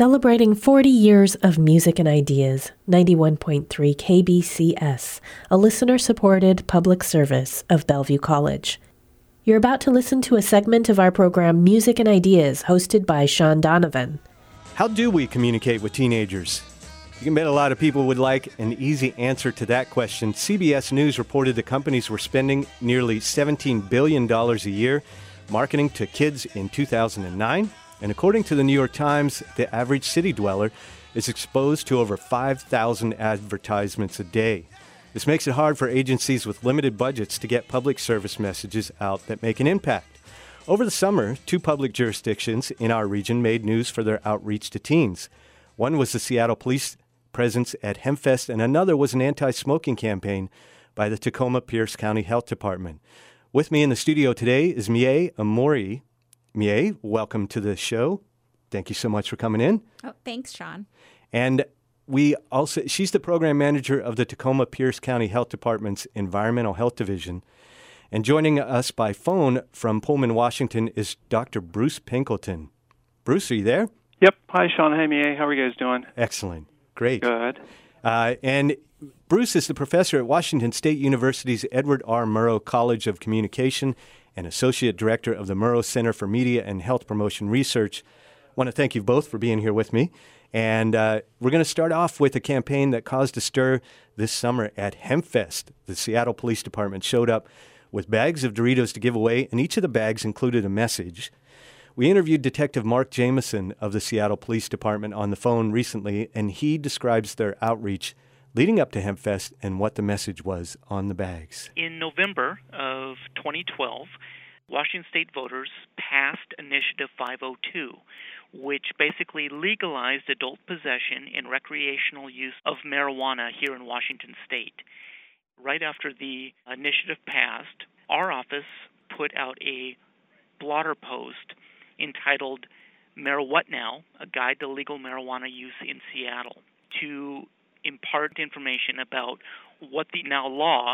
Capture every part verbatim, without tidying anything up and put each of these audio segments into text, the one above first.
Celebrating forty years of music and ideas, ninety-one point three K B C S, a listener-supported public service of Bellevue College. You're about to listen to a segment of our program Music and Ideas, hosted by Sean Donovan. How do we communicate with teenagers? You can bet a lot of people would like an easy answer to that question. C B S News reported the companies were spending nearly seventeen billion dollars a year marketing to kids in two thousand nine. And according to the New York Times, the average city dweller is exposed to over five thousand advertisements a day. This makes it hard for agencies with limited budgets to get public service messages out that make an impact. Over the summer, two public jurisdictions in our region made news for their outreach to teens. One was the Seattle Police presence at HempFest, and another was an anti-smoking campaign by the Tacoma Pierce County Health Department. With me in the studio today is Mie Amori. Mie, welcome to the show. Thank you so much for coming in. Oh, thanks, Sean. And we also, she's the program manager of the Tacoma Pierce County Health Department's Environmental Health Division. And joining us by phone from Pullman, Washington is Doctor Bruce Pinkleton. Bruce, are you there? Yep. Hi, Sean. Hey, Mie. How are you guys doing? Excellent. Great. Good. Uh, and Bruce is the professor at Washington State University's Edward R. Murrow College of Communication and Associate Director of the Murrow Center for Media and Health Promotion Research. I want to thank you both for being here with me. And uh, we're going to start off with a campaign that caused a stir this summer at HempFest. The Seattle Police Department showed up with bags of Doritos to give away, and each of the bags included a message. We interviewed Detective Mark Jameson of the Seattle Police Department on the phone recently, and he describes their outreach leading up to HempFest and what the message was on the bags. In November of twenty twelve, Washington State voters passed Initiative five oh two, which basically legalized adult possession and recreational use of marijuana here in Washington State. Right after the initiative passed, our office put out a blotter post entitled Mar What Now? A Guide to Legal Marijuana Use in Seattle, to impart information about what the now law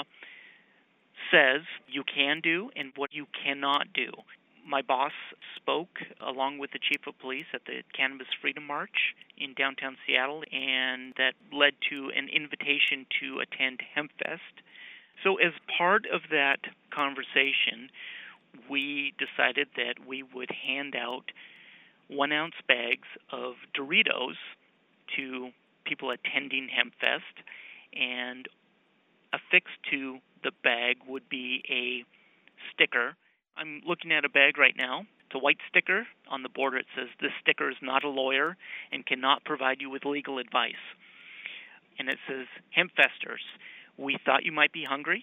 says you can do and what you cannot do. My boss spoke along with the chief of police at the Cannabis Freedom March in downtown Seattle, and that led to an invitation to attend HempFest. So as part of that conversation, we decided that we would hand out one-ounce bags of Doritos to people attending HempFest, and affixed to the bag would be a sticker. I'm looking at a bag right now. It's a white sticker. On the border it says, "This sticker is not a lawyer and cannot provide you with legal advice." And it says, "HempFesters, we thought you might be hungry.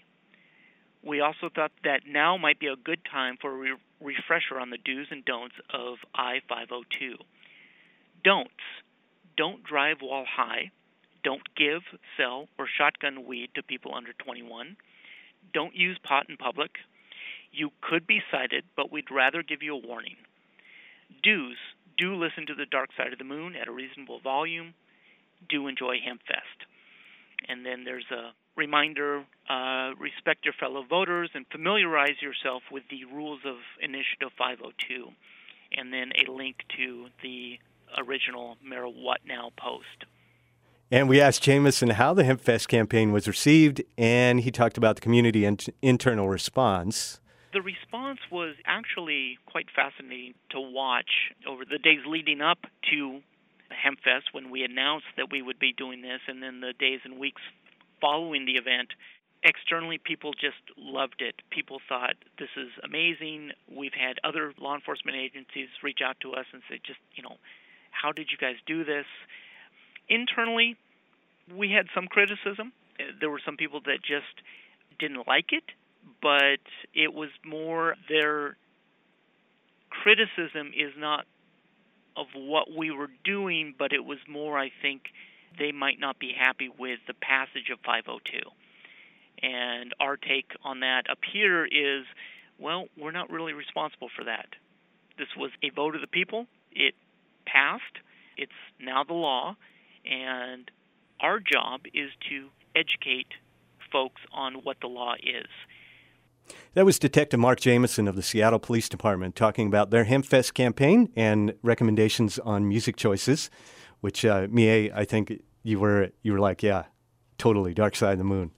We also thought that now might be a good time for a re- refresher on the do's and don'ts of I five oh two. Don'ts. Don't drive while high. Don't give, sell, or shotgun weed to people under twenty-one. Don't use pot in public. You could be cited, but we'd rather give you a warning. Do's. Do listen to the Dark Side of the Moon at a reasonable volume. Do enjoy HempFest." And then there's a reminder, uh, respect your fellow voters and familiarize yourself with the rules of Initiative five oh two, and then a link to the original Mar What Now post. And we asked Jameson how the HempFest campaign was received, and he talked about the community and internal response. The response was actually quite fascinating to watch over the days leading up to HempFest, when we announced that we would be doing this, and then the days and weeks following the event. Externally, people just loved it. People thought, this is amazing. We've had other law enforcement agencies reach out to us and say, just, you know, how did you guys do this? Internally, we had some criticism. There were some people that just didn't like it, but it was more their criticism is not of what we were doing, but it was more, I think, they might not be happy with the passage of five oh two. And our take on that up here is, well, we're not really responsible for that. This was a vote of the people. It passed. It's now the law. And our job is to educate folks on what the law is. That was Detective Mark Jameson of the Seattle Police Department talking about their HempFest campaign and recommendations on music choices, which, uh, Mie, I think you were you were like, yeah, totally, Dark Side of the Moon.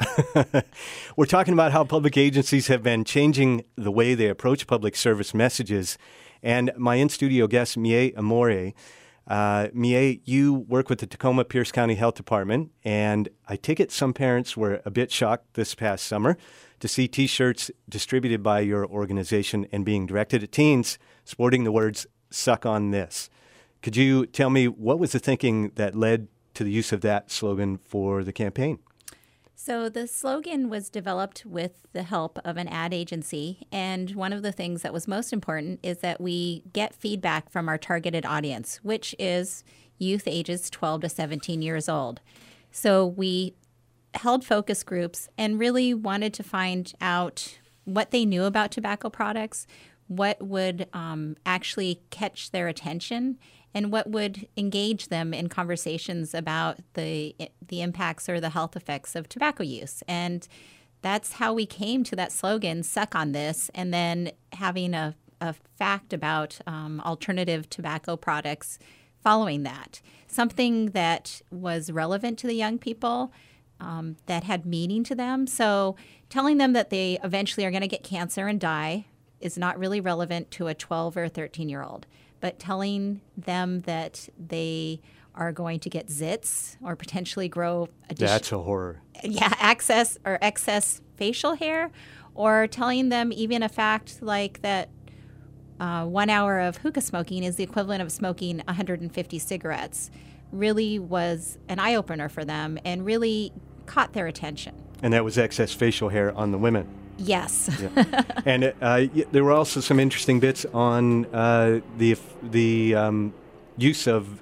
We're talking about how public agencies have been changing the way they approach public service messages. And my in-studio guest, Mie Amore, uh, Mie, you work with the Tacoma Pierce County Health Department, and I take it some parents were a bit shocked this past summer to see T-shirts distributed by your organization and being directed at teens sporting the words, "Suck on this." Could you tell me what was the thinking that led to the use of that slogan for the campaign? So the slogan was developed with the help of an ad agency, and one of the things that was most important is that we get feedback from our targeted audience, which is youth ages twelve to seventeen years old. So we held focus groups and really wanted to find out what they knew about tobacco products, what would um, actually catch their attention, and what would engage them in conversations about the the impacts or the health effects of tobacco use. And that's how we came to that slogan, "Suck on this," and then having a, a fact about um, alternative tobacco products following that. Something that was relevant to the young people, um, that had meaning to them. So telling them that they eventually are going to get cancer and die is not really relevant to a twelve or thirteen-year-old. But telling them that they are going to get zits or potentially grow addition- That's a horror. Yeah, access or excess facial hair, or telling them even a fact like that uh, one hour of hookah smoking is the equivalent of smoking one hundred fifty cigarettes, really was an eye-opener for them and really caught their attention. And that was excess facial hair on the women. Yes. Yeah. And uh, there were also some interesting bits on uh, the the um, use of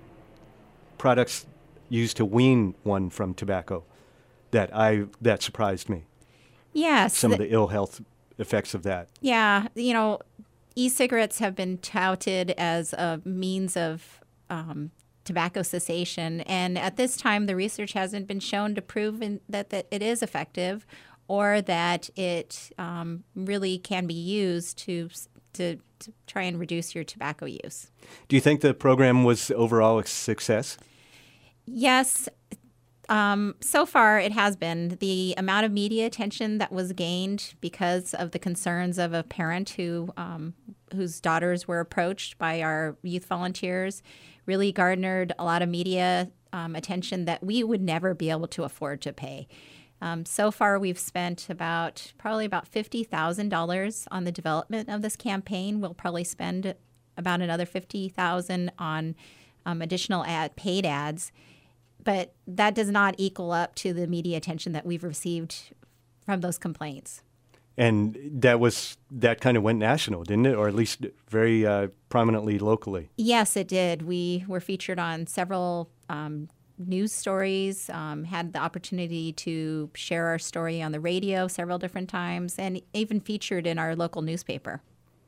products used to wean one from tobacco that I that surprised me. Yes. Some of the ill health effects of that. Yeah. You know, e-cigarettes have been touted as a means of um, tobacco cessation. And at this time, the research hasn't been shown to prove in, that, that it is effective, or that it um, really can be used to, to to try and reduce your tobacco use. Do you think the program was overall a success? Yes. Um, so far, it has been. The amount of media attention that was gained because of the concerns of a parent who um, whose daughters were approached by our youth volunteers really garnered a lot of media um, attention that we would never be able to afford to pay. Um, so far, we've spent about probably about fifty thousand dollars on the development of this campaign. We'll probably spend about another fifty thousand dollars on um, additional ad, paid ads, but that does not equal up to the media attention that we've received from those complaints. And that was that kind of went national, didn't it? Or at least very uh, prominently locally. Yes, it did. We were featured on several um, news stories, um, had the opportunity to share our story on the radio several different times, and even featured in our local newspaper.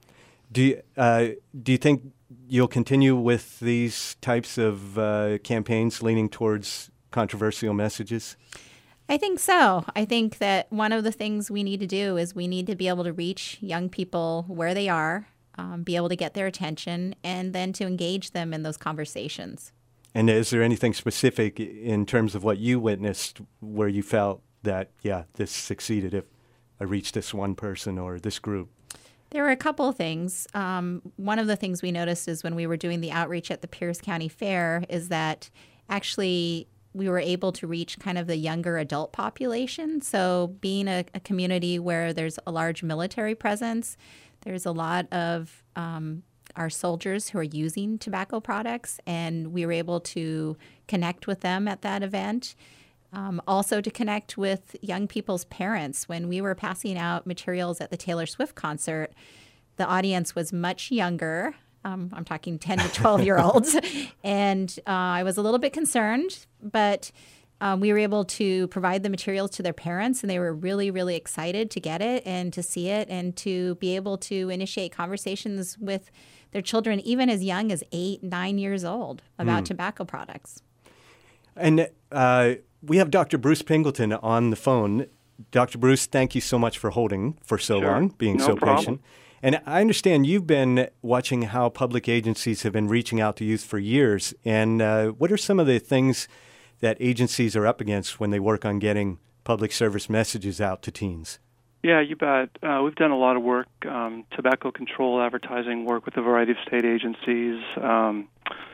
Do you, uh, do you think you'll continue with these types of uh, campaigns leaning towards controversial messages? I think so. I think that one of the things we need to do is we need to be able to reach young people where they are, um, be able to get their attention, and then to engage them in those conversations. And is there anything specific in terms of what you witnessed where you felt that, yeah, this succeeded if I reached this one person or this group? There were a couple of things. Um, one of the things we noticed is when we were doing the outreach at the Pierce County Fair is that actually we were able to reach kind of the younger adult population. So being a, a community where there's a large military presence, there's a lot of um, our soldiers who are using tobacco products, and we were able to connect with them at that event. Um, also to connect with young people's parents. When we were passing out materials at the Taylor Swift concert, the audience was much younger. Um, I'm talking ten to twelve-year-olds. And uh, I was a little bit concerned, but um, we were able to provide the materials to their parents, and they were really, really excited to get it and to see it and to be able to initiate conversations with their children, even as young as eight, nine years old, about mm. tobacco products. And uh, we have Doctor Bruce Pingleton on the phone. Doctor Bruce, thank you so much for holding for so Sure. long, being No so problem. patient. And I understand you've been watching how public agencies have been reaching out to youth for years. And uh, what are some of the things that agencies are up against when they work on getting public service messages out to teens? Yeah, you bet. Uh, we've done a lot of work, um, tobacco control advertising work with a variety of state agencies, um,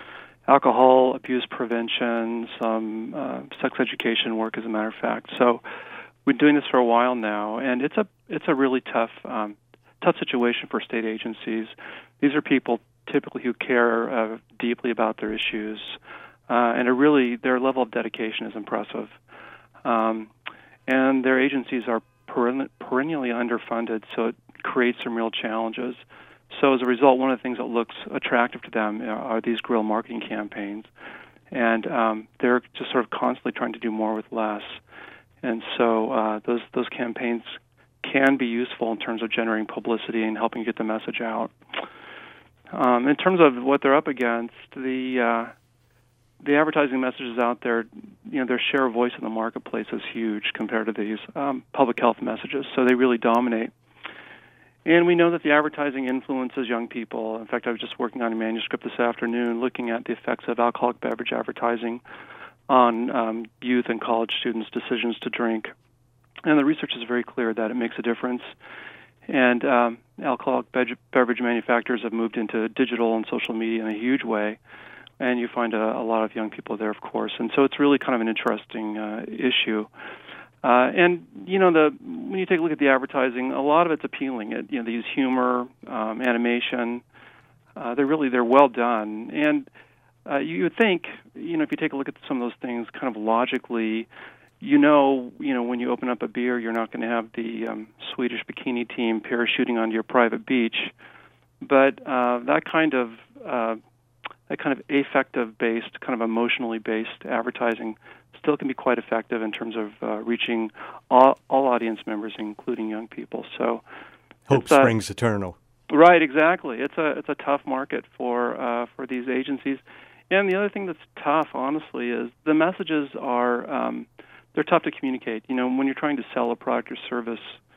alcohol abuse prevention, some uh, sex education work, as a matter of fact. So we've been doing this for a while now, and it's a it's a really tough um, tough situation for state agencies. These are people typically who care uh, deeply about their issues, uh, and are really their level of dedication is impressive. Um, and their agencies are perennially underfunded, so it creates some real challenges. So as a result, one of the things that looks attractive to them are these guerrilla marketing campaigns, and um, they're just sort of constantly trying to do more with less. And so uh, those those campaigns can be useful in terms of generating publicity and helping get the message out. Um, in terms of what they're up against, the uh, the advertising messages out there, you know, their share of voice in the marketplace is huge compared to these um, public health messages, so they really dominate. And we know that the advertising influences young people. In fact, I was just working on a manuscript this afternoon looking at the effects of alcoholic beverage advertising on um, youth and college students' decisions to drink. And the research is very clear that it makes a difference. And um, alcoholic be- beverage manufacturers have moved into digital and social media in a huge way. And you find a, a lot of young people there, of course. And so it's really kind of an interesting uh, issue. Uh, and, you know, the when you take a look at the advertising, a lot of it's appealing. It, you know, they use humor, um, animation. Uh, they're really, they're well done. And uh, you would think, you know, if you take a look at some of those things kind of logically, you know, you know, when you open up a beer, you're not going to have the um, Swedish bikini team parachuting onto your private beach. But uh, that kind of uh, that kind of affective-based, kind of emotionally-based advertising still can be quite effective in terms of uh, reaching all, all audience members, including young people. So, Hope uh, springs eternal. Right, exactly. It's a it's a tough market for uh, for these agencies. And the other thing that's tough, honestly, is the messages are um, they're tough to communicate. You know, when you're trying to sell a product or service,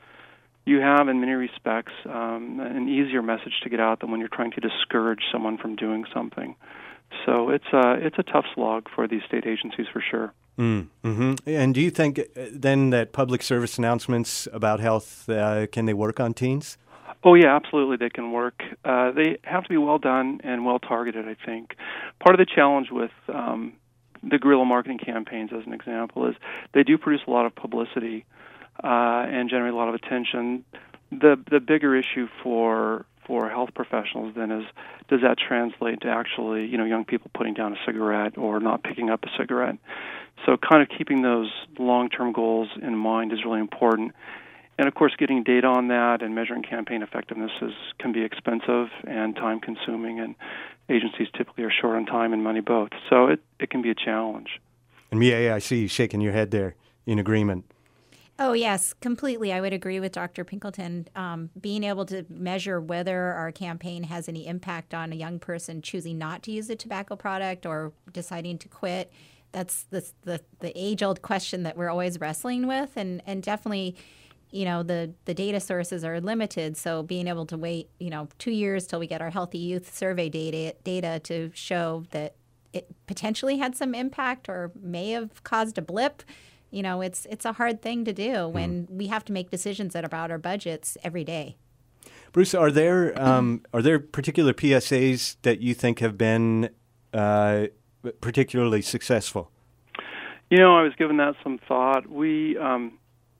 you have, in many respects, um, an easier message to get out than when you're trying to discourage someone from doing something. So it's a, it's a tough slog for these state agencies for sure. Mm, mm-hmm. And do you think uh, then that public service announcements about health, uh, can they work on teens? Oh, yeah, absolutely they can work. Uh, they have to be well done and well targeted, I think. Part of the challenge with um, the guerrilla marketing campaigns, as an example, is they do produce a lot of publicity uh, and generate a lot of attention. The the bigger issue for for health professionals then is, does that translate to actually, you know, young people putting down a cigarette or not picking up a cigarette? So kind of keeping those long-term goals in mind is really important. And, of course, getting data on that and measuring campaign effectiveness is, can be expensive and time-consuming, and agencies typically are short on time and money both. So it, it can be a challenge. And Mia, I see you shaking your head there in agreement. Oh, yes, completely. I would agree with Doctor Pinkleton. Um, being able to measure whether our campaign has any impact on a young person choosing not to use a tobacco product or deciding to quit, that's the, the, the age-old question that we're always wrestling with. And, and definitely, you know, the, the data sources are limited. So being able to wait, you know, two years till we get our Healthy Youth Survey data, data to show that it potentially had some impact or may have caused a blip, you know, it's it's a hard thing to do when mm. we have to make decisions about our budgets every day. Bruce, are there um, are there particular P S As that you think have been uh, particularly successful? You know, I was giving that some thought. We, um,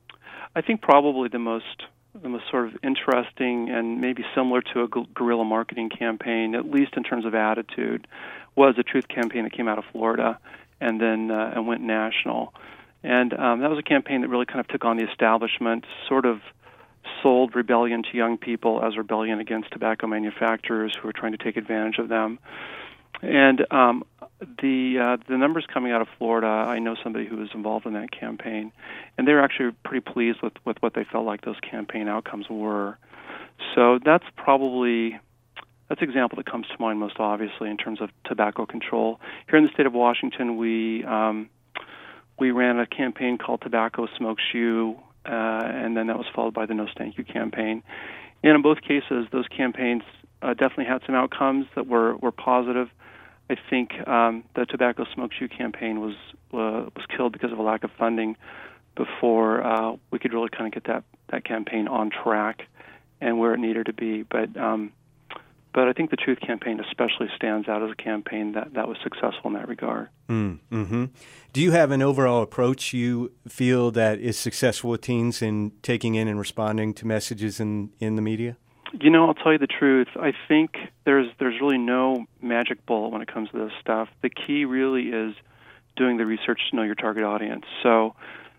I think, probably the most the most sort of interesting and maybe similar to a guerrilla marketing campaign, at least in terms of attitude, was a truth campaign that came out of Florida and then uh, and went national. And um, that was a campaign that really kind of took on the establishment, sort of sold rebellion to young people as rebellion against tobacco manufacturers who were trying to take advantage of them. And um, the uh, the numbers coming out of Florida, I know somebody who was involved in that campaign, and they were actually pretty pleased with, with what they felt like those campaign outcomes were. So that's probably that's an example that comes to mind most obviously in terms of tobacco control. Here in the state of Washington, we um, we ran a campaign called Tobacco Smokes You, uh, and then that was followed by the No Stank You campaign. And in both cases, those campaigns uh, definitely had some outcomes that were, were positive. I think um, the Tobacco Smokes You campaign was uh, was killed because of a lack of funding before uh, we could really kind of get that, that campaign on track and where it needed to be. But um, but I think the Truth campaign especially stands out as a campaign that, that was successful in that regard. Mm, mm-hmm. Do you have an overall approach you feel that is successful with teens in taking in and responding to messages in, in the media? You know, I'll tell you the truth. I think there's there's really no magic bullet when it comes to this stuff. The key really is doing the research to know your target audience. So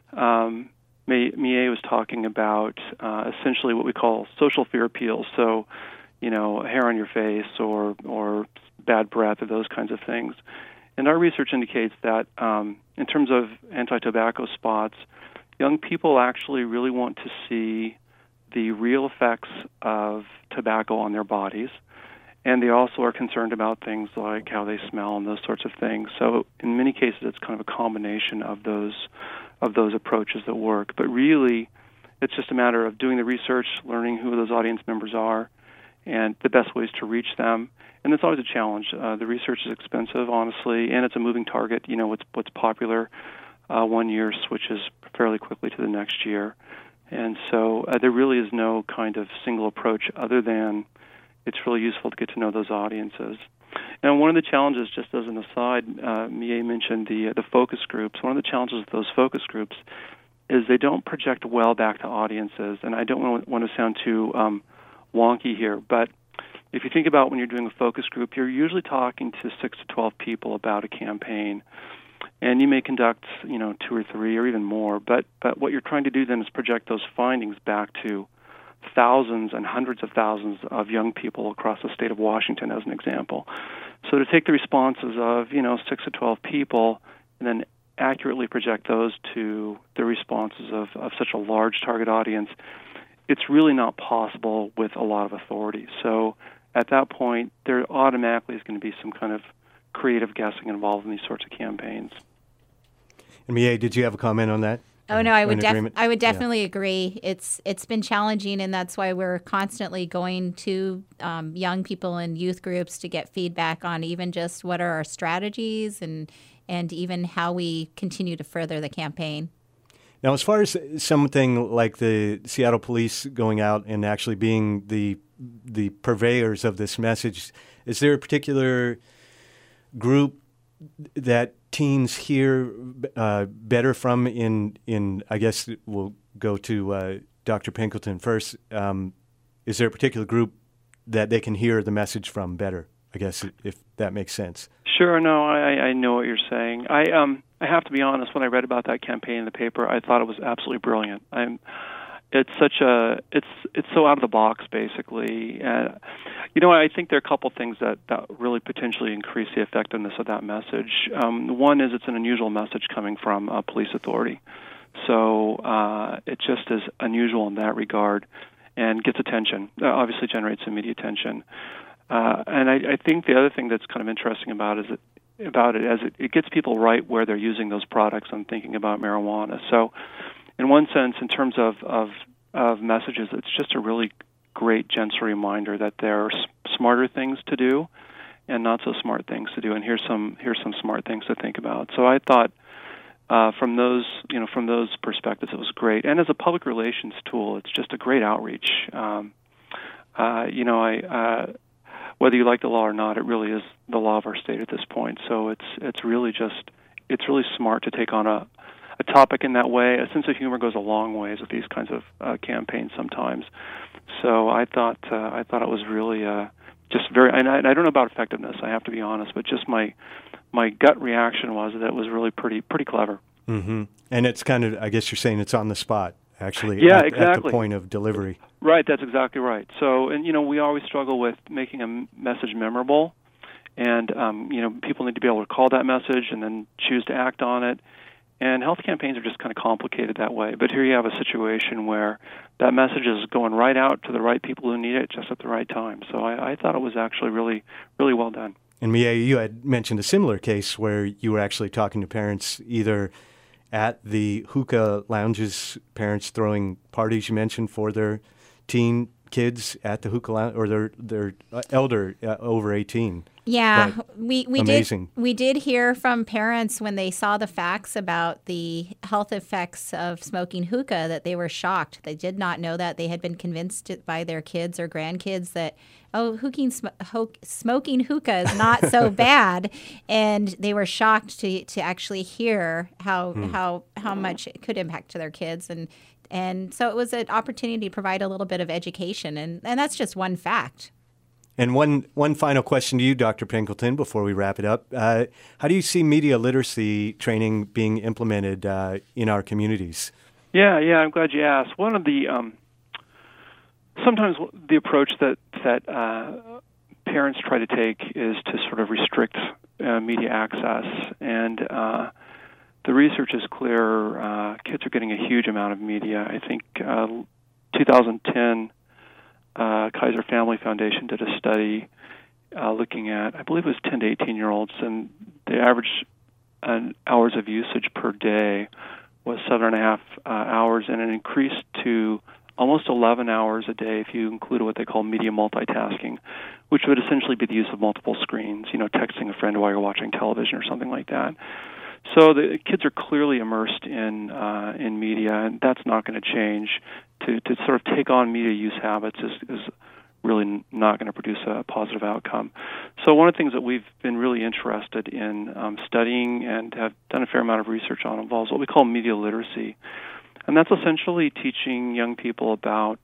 um, Mie was talking about uh, essentially what we call social fear appeals. So, you know, hair on your face or or bad breath or those kinds of things. And our research indicates that um, in terms of anti-tobacco spots, young people actually really want to see the real effects of tobacco on their bodies, and they also are concerned about things like how they smell and those sorts of things. So in many cases, it's kind of a combination of those of those approaches that work. But really, it's just a matter of doing the research, learning who those audience members are, and the best ways to reach them. And it's always a challenge. Uh, the research is expensive, honestly, and it's a moving target. You know, what's what's popular uh, one year switches fairly quickly to the next year. And so uh, there really is no kind of single approach other than it's really useful to get to know those audiences. And one of the challenges, just as an aside, uh, Mie mentioned the uh, the focus groups. One of the challenges of those focus groups is they don't project well back to audiences. And I don't want, want to sound too um, wonky here, but if you think about when you're doing a focus group, you're usually talking to six to twelve people about a campaign. And you may conduct, you know, two or three or even more, but, but what you're trying to do then is project those findings back to thousands and hundreds of thousands of young people across the state of Washington, as an example. So to take the responses of, you know, six to twelve people and then accurately project those to the responses of, of such a large target audience, it's really not possible with a lot of authority. So at that point, there automatically is going to be some kind of creative guessing involved in these sorts of campaigns. And Mie, did you have a comment on that? Oh no, I would def- I would Yeah. definitely agree. It's it's been challenging, and that's why we're constantly going to um, young people and youth groups to get feedback on even just what are our strategies and and even how we continue to further the campaign. Now, as far as something like the Seattle Police going out and actually being the the purveyors of this message, is there a particular group that teens hear uh, better from in, in, I guess we'll go to uh, Doctor Pinkleton first. Um, is there a particular group that they can hear the message from better, I guess, if that makes sense? Sure, no, I, I know what you're saying. I um I have to be honest, when I read about that campaign in the paper, I thought it was absolutely brilliant. I'm It's such a it's it's so out of the box, basically. And you know, I think there are a couple things that, that really potentially increase the effectiveness of that message. Um, one is it's an unusual message coming from a police authority, so uh, it just is unusual in that regard, and gets attention. Uh, obviously, generates some media attention. Uh, and I, I think the other thing that's kind of interesting about is it, about it as it, it gets people right where they're using those products and thinking about marijuana. So, in one sense, in terms of, of of messages, it's just a really great, gentle reminder that there are s- smarter things to do and not so smart things to do. And here's some here's some smart things to think about. So I thought uh, from those you know from those perspectives, it was great. And as a public relations tool, it's just a great outreach. Um, uh, you know, I. Uh, Whether you like the law or not, it really is the law of our state at this point. So it's it's really just it's really smart to take on a, a topic in that way. A sense of humor goes a long ways with these kinds of uh, campaigns sometimes. So I thought uh, I thought it was really uh, just very. And I, and I don't know about effectiveness, I have to be honest, but just my my gut reaction was that it was really pretty pretty clever. Mm-hmm. And it's kind of, I guess you're saying it's on the spot, actually, yeah, at, exactly. at the point of delivery. Right, that's exactly right. So, and you know, we always struggle with making a message memorable, and um, you know, people need to be able to call that message and then choose to act on it. And health campaigns are just kind of complicated that way. But here you have a situation where that message is going right out to the right people who need it just at the right time. So I, I thought it was actually really, really well done. And Mie, you had mentioned a similar case where you were actually talking to parents either at the hookah lounges, parents throwing parties, you mentioned, for their teen kids at the hookah lounge, or their, their elder uh, over eighteen. Yeah, But we, we amazing. did we did hear from parents when they saw the facts about the health effects of smoking hookah that they were shocked. They did not know that. They had been convinced by their kids or grandkids that, oh, hooking, sm- ho- smoking hookah is not so bad, and they were shocked to to actually hear how Hmm. how how much it could impact to their kids. And and so it was an opportunity to provide a little bit of education, and, and that's just one fact. And one, one final question to you, Doctor Pinkleton, before we wrap it up. Uh, how do you see media literacy training being implemented uh, in our communities? Yeah, yeah, I'm glad you asked. One of the um, sometimes the approach that that uh, parents try to take is to sort of restrict uh, media access, and uh, the research is clear. Uh, kids are getting a huge amount of media. I think uh, twenty ten. Uh, Kaiser Family Foundation did a study uh, looking at, I believe it was ten to eighteen-year-olds, and the average uh, hours of usage per day was seven and a half uh, hours, and it increased to almost eleven hours a day if you include what they call media multitasking, which would essentially be the use of multiple screens, you know, texting a friend while you're watching television or something like that. So the kids are clearly immersed in uh, in media, and that's not going to change. To to sort of take on media use habits is, is really not going to produce a positive outcome. So one of the things that we've been really interested in um, studying and have done a fair amount of research on involves what we call media literacy, and that's essentially teaching young people about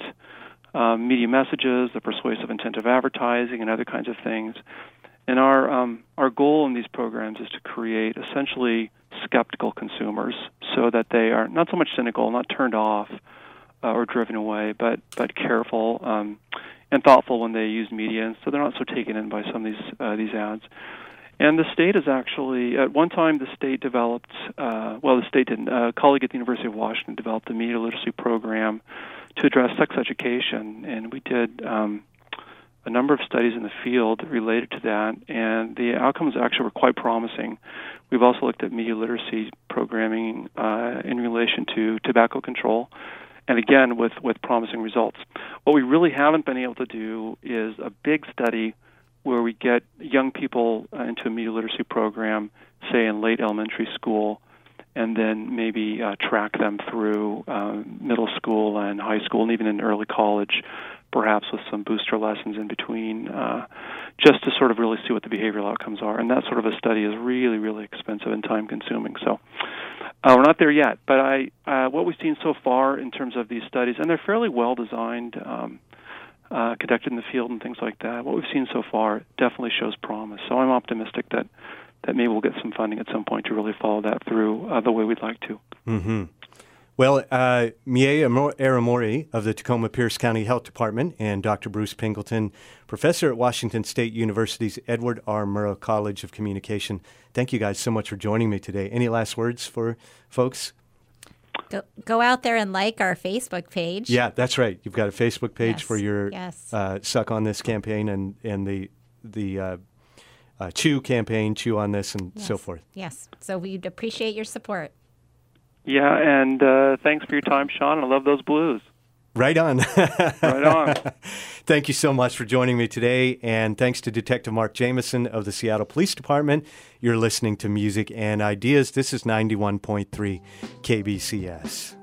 um, media messages, the persuasive intent of advertising, and other kinds of things. And our um, our goal in these programs is to create essentially skeptical consumers, so that they are not so much cynical, not turned off uh, or driven away, but but careful um, and thoughtful when they use media, and so they're not so taken in by some of these uh, these ads. And the state is actually, at one time, the state developed, uh, well, the state didn't, a colleague at the University of Washington developed a media literacy program to address sex education, and we did um, a number of studies in the field related to that, and the outcomes actually were quite promising. We've also looked at media literacy programming uh, in relation to tobacco control, and again, with, with promising results. What we really haven't been able to do is a big study where we get young people uh, into a media literacy program, say in late elementary school, and then maybe uh, track them through uh, middle school and high school, and even in early college, perhaps with some booster lessons in between, uh, just to sort of really see what the behavioral outcomes are. And that sort of a study is really, really expensive and time-consuming. So uh, we're not there yet. But I, uh, what we've seen so far in terms of these studies, and they're fairly well-designed, um, uh, conducted in the field and things like that, what we've seen so far definitely shows promise. So I'm optimistic that, that maybe we'll get some funding at some point to really follow that through uh, the way we'd like to. Mm-hmm. Well, uh, Mireya Aramori of the Tacoma-Pierce County Health Department and Doctor Bruce Pinkleton, professor at Washington State University's Edward R. Murrow College of Communication. Thank you guys so much for joining me today. Any last words for folks? Go, go out there and like our Facebook page. Yeah, that's right. You've got a Facebook page Yes, for your yes. uh, Suck on This campaign and, and the the uh, uh, Chew campaign, Chew on This, and Yes. so forth. Yes. So we'd appreciate your support. Yeah, and uh, thanks for your time, Sean. I love those blues. Right on. Right on. Thank you so much for joining me today, and thanks to Detective Mark Jameson of the Seattle Police Department. You're listening to Music and Ideas. This is ninety-one point three K B C S.